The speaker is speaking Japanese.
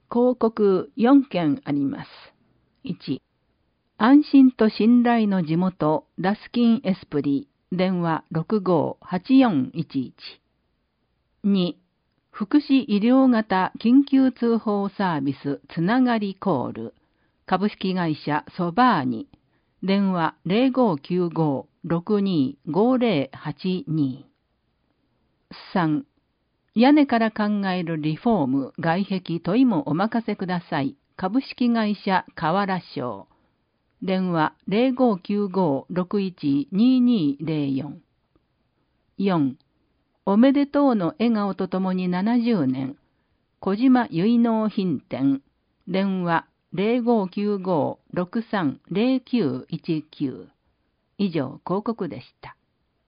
広告4件あります。1、安心と信頼の地元ダスキンエスプリ、電話 65-8411。2、福祉医療型緊急通報サービスつながりコール、株式会社ソバーニ、電話 0595-625082。3、屋根から考えるリフォーム、外壁問いもお任せください。株式会社河原商。電話 0595-612204。4、おめでとうの笑顔とともに70年。小島結納品店。電話 0595-630919。以上、広告でした。